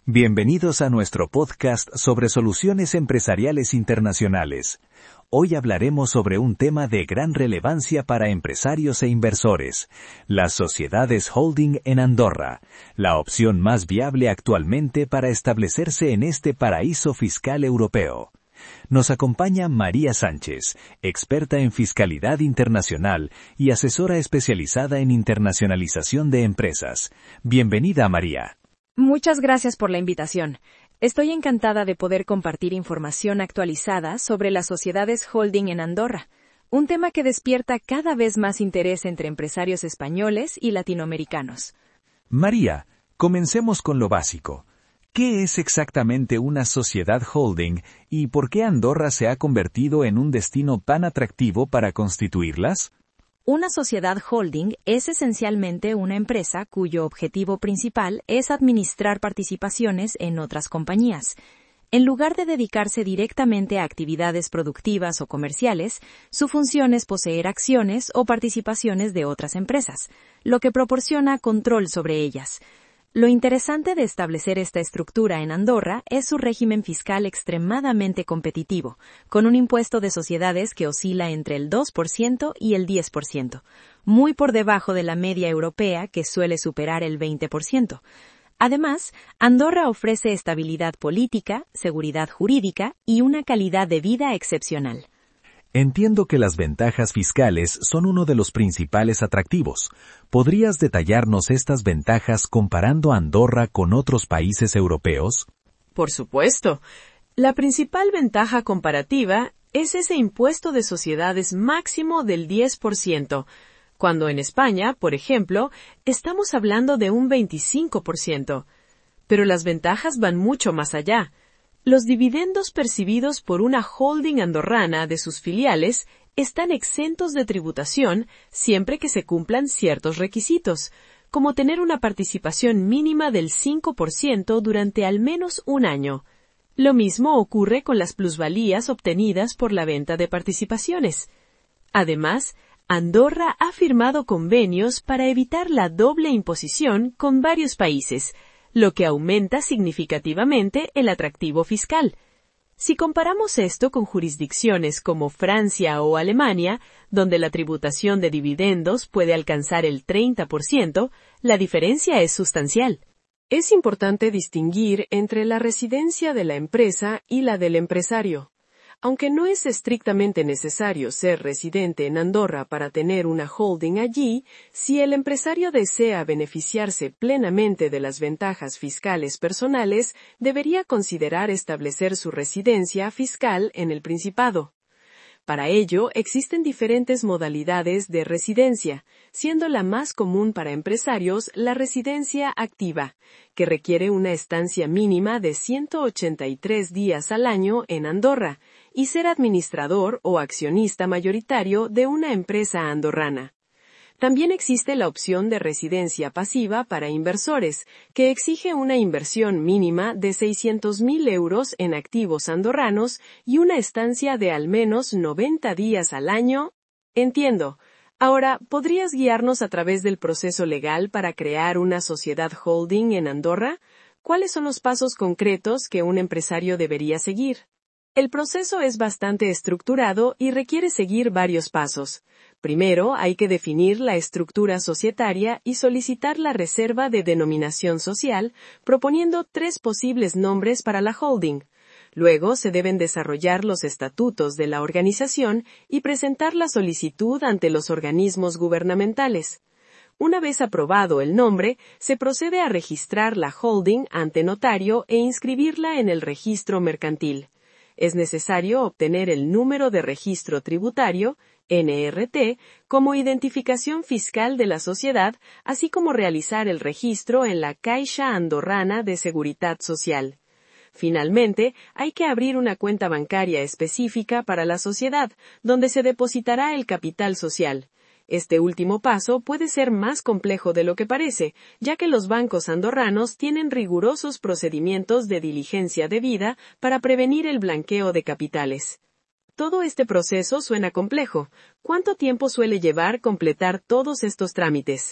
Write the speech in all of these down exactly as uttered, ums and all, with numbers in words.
Bienvenidos a nuestro podcast sobre soluciones empresariales internacionales. Hoy hablaremos sobre un tema de gran relevancia para empresarios e inversores, las sociedades holding en Andorra, la opción más viable actualmente para establecerse en este paraíso fiscal europeo. Nos acompaña María Sánchez, experta en fiscalidad internacional y asesora especializada en internacionalización de empresas. Bienvenida, María. Muchas gracias por la invitación. Estoy encantada de poder compartir información actualizada sobre las sociedades holding en Andorra, un tema que despierta cada vez más interés entre empresarios españoles y latinoamericanos. María, comencemos con lo básico. ¿Qué es exactamente una sociedad holding y por qué Andorra se ha convertido en un destino tan atractivo para constituirlas? Una sociedad holding es esencialmente una empresa cuyo objetivo principal es administrar participaciones en otras compañías. En lugar de dedicarse directamente a actividades productivas o comerciales, su función es poseer acciones o participaciones de otras empresas, lo que proporciona control sobre ellas. Lo interesante de establecer esta estructura en Andorra es su régimen fiscal extremadamente competitivo, con un impuesto de sociedades que oscila entre el dos por ciento y el diez por ciento, muy por debajo de la media europea que suele superar el veinte por ciento. Además, Andorra ofrece estabilidad política, seguridad jurídica y una calidad de vida excepcional. Entiendo que las ventajas fiscales son uno de los principales atractivos. ¿Podrías detallarnos estas ventajas comparando Andorra con otros países europeos? Por supuesto. La principal ventaja comparativa es ese impuesto de sociedades máximo del diez por ciento, cuando en España, por ejemplo, estamos hablando de un veinticinco por ciento. Pero las ventajas van mucho más allá. Los dividendos percibidos por una holding andorrana de sus filiales están exentos de tributación siempre que se cumplan ciertos requisitos, como tener una participación mínima del cinco por ciento durante al menos un año. Lo mismo ocurre con las plusvalías obtenidas por la venta de participaciones. Además, Andorra ha firmado convenios para evitar la doble imposición con varios países, lo que aumenta significativamente el atractivo fiscal. Si comparamos esto con jurisdicciones como Francia o Alemania, donde la tributación de dividendos puede alcanzar el treinta por ciento, la diferencia es sustancial. Es importante distinguir entre la residencia de la empresa y la del empresario. Aunque no es estrictamente necesario ser residente en Andorra para tener una holding allí, si el empresario desea beneficiarse plenamente de las ventajas fiscales personales, debería considerar establecer su residencia fiscal en el Principado. Para ello, existen diferentes modalidades de residencia, siendo la más común para empresarios la residencia activa, que requiere una estancia mínima de ciento ochenta y tres días al año en Andorra, y ser administrador o accionista mayoritario de una empresa andorrana. También existe la opción de residencia pasiva para inversores, que exige una inversión mínima de seiscientos mil euros en activos andorranos y una estancia de al menos noventa días al año. Entiendo. Ahora, ¿podrías guiarnos a través del proceso legal para crear una sociedad holding en Andorra? ¿Cuáles son los pasos concretos que un empresario debería seguir? El proceso es bastante estructurado y requiere seguir varios pasos. Primero, hay que definir la estructura societaria y solicitar la reserva de denominación social, proponiendo tres posibles nombres para la holding. Luego, se deben desarrollar los estatutos de la organización y presentar la solicitud ante los organismos gubernamentales. Una vez aprobado el nombre, se procede a registrar la holding ante notario e inscribirla en el registro mercantil. Es necesario obtener el número de registro tributario, N R T, como identificación fiscal de la sociedad, así como realizar el registro en la Caixa Andorrana de Seguridad Social. Finalmente, hay que abrir una cuenta bancaria específica para la sociedad, donde se depositará el capital social. Este último paso puede ser más complejo de lo que parece, ya que los bancos andorranos tienen rigurosos procedimientos de diligencia debida para prevenir el blanqueo de capitales. Todo este proceso suena complejo. ¿Cuánto tiempo suele llevar completar todos estos trámites?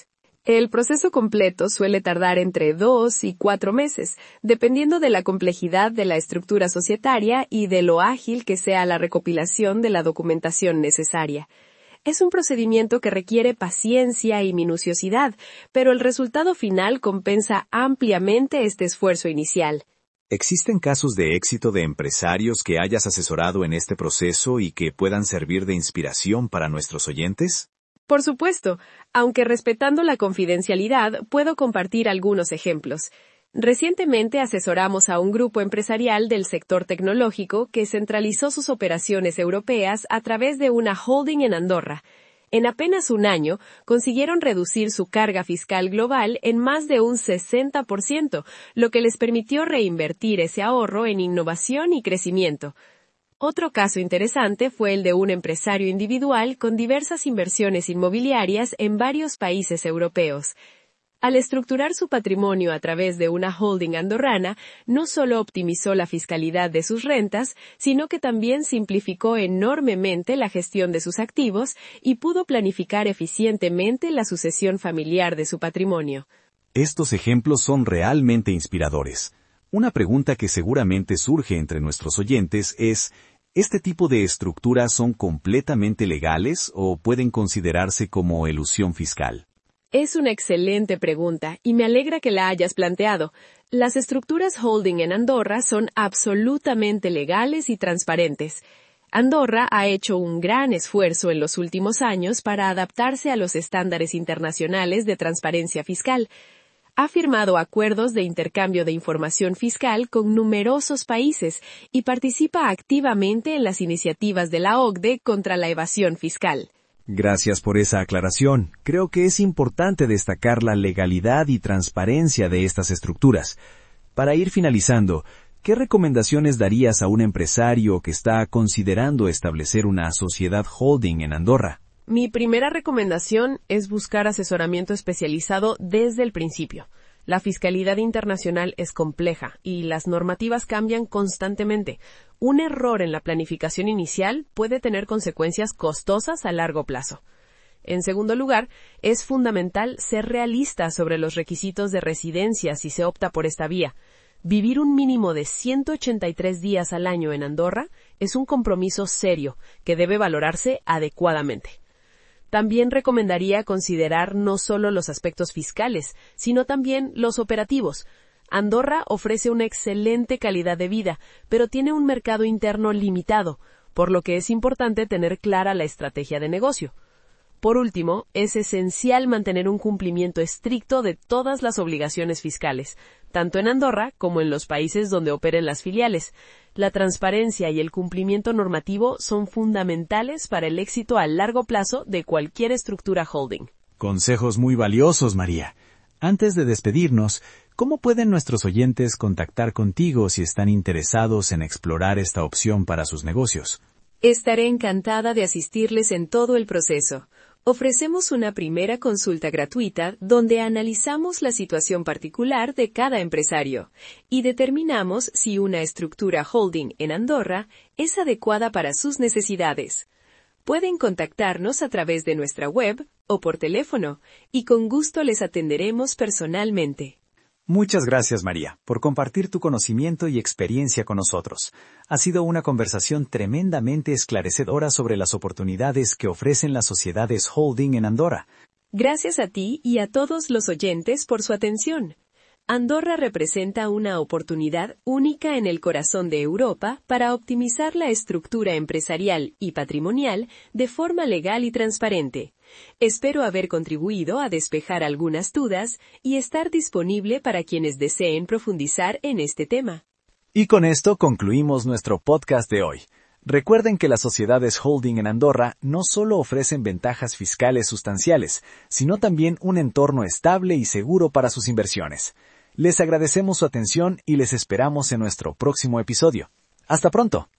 El proceso completo suele tardar entre dos y cuatro meses, dependiendo de la complejidad de la estructura societaria y de lo ágil que sea la recopilación de la documentación necesaria. Es un procedimiento que requiere paciencia y minuciosidad, pero el resultado final compensa ampliamente este esfuerzo inicial. ¿Existen casos de éxito de empresarios que hayas asesorado en este proceso y que puedan servir de inspiración para nuestros oyentes? Por supuesto, aunque respetando la confidencialidad, puedo compartir algunos ejemplos. Recientemente asesoramos a un grupo empresarial del sector tecnológico que centralizó sus operaciones europeas a través de una holding en Andorra. En apenas un año, consiguieron reducir su carga fiscal global en más de un sesenta por ciento, lo que les permitió reinvertir ese ahorro en innovación y crecimiento. Otro caso interesante fue el de un empresario individual con diversas inversiones inmobiliarias en varios países europeos. Al estructurar su patrimonio a través de una holding andorrana, no solo optimizó la fiscalidad de sus rentas, sino que también simplificó enormemente la gestión de sus activos y pudo planificar eficientemente la sucesión familiar de su patrimonio. Estos ejemplos son realmente inspiradores. Una pregunta que seguramente surge entre nuestros oyentes es, ¿este tipo de estructuras son completamente legales o pueden considerarse como elusión fiscal? Es una excelente pregunta y me alegra que la hayas planteado. Las estructuras holding en Andorra son absolutamente legales y transparentes. Andorra ha hecho un gran esfuerzo en los últimos años para adaptarse a los estándares internacionales de transparencia fiscal. Ha firmado acuerdos de intercambio de información fiscal con numerosos países y participa activamente en las iniciativas de la O C D E contra la evasión fiscal. Gracias por esa aclaración. Creo que es importante destacar la legalidad y transparencia de estas estructuras. Para ir finalizando, ¿qué recomendaciones darías a un empresario que está considerando establecer una sociedad holding en Andorra? Mi primera recomendación es buscar asesoramiento especializado desde el principio. La fiscalidad internacional es compleja y las normativas cambian constantemente. Un error en la planificación inicial puede tener consecuencias costosas a largo plazo. En segundo lugar, es fundamental ser realista sobre los requisitos de residencia si se opta por esta vía. Vivir un mínimo de ciento ochenta y tres días al año en Andorra es un compromiso serio que debe valorarse adecuadamente. También recomendaría considerar no solo los aspectos fiscales, sino también los operativos. Andorra ofrece una excelente calidad de vida, pero tiene un mercado interno limitado, por lo que es importante tener clara la estrategia de negocio. Por último, es esencial mantener un cumplimiento estricto de todas las obligaciones fiscales, tanto en Andorra como en los países donde operen las filiales. La transparencia y el cumplimiento normativo son fundamentales para el éxito a largo plazo de cualquier estructura holding. Consejos muy valiosos, María. Antes de despedirnos, ¿cómo pueden nuestros oyentes contactar contigo si están interesados en explorar esta opción para sus negocios? Estaré encantada de asistirles en todo el proceso. Ofrecemos una primera consulta gratuita donde analizamos la situación particular de cada empresario y determinamos si una estructura holding en Andorra es adecuada para sus necesidades. Pueden contactarnos a través de nuestra web o por teléfono y con gusto les atenderemos personalmente. Muchas gracias, María, por compartir tu conocimiento y experiencia con nosotros. Ha sido una conversación tremendamente esclarecedora sobre las oportunidades que ofrecen las sociedades holding en Andorra. Gracias a ti y a todos los oyentes por su atención. Andorra representa una oportunidad única en el corazón de Europa para optimizar la estructura empresarial y patrimonial de forma legal y transparente. Espero haber contribuido a despejar algunas dudas y estar disponible para quienes deseen profundizar en este tema. Y con esto concluimos nuestro podcast de hoy. Recuerden que las sociedades holding en Andorra no solo ofrecen ventajas fiscales sustanciales, sino también un entorno estable y seguro para sus inversiones. Les agradecemos su atención y les esperamos en nuestro próximo episodio. ¡Hasta pronto!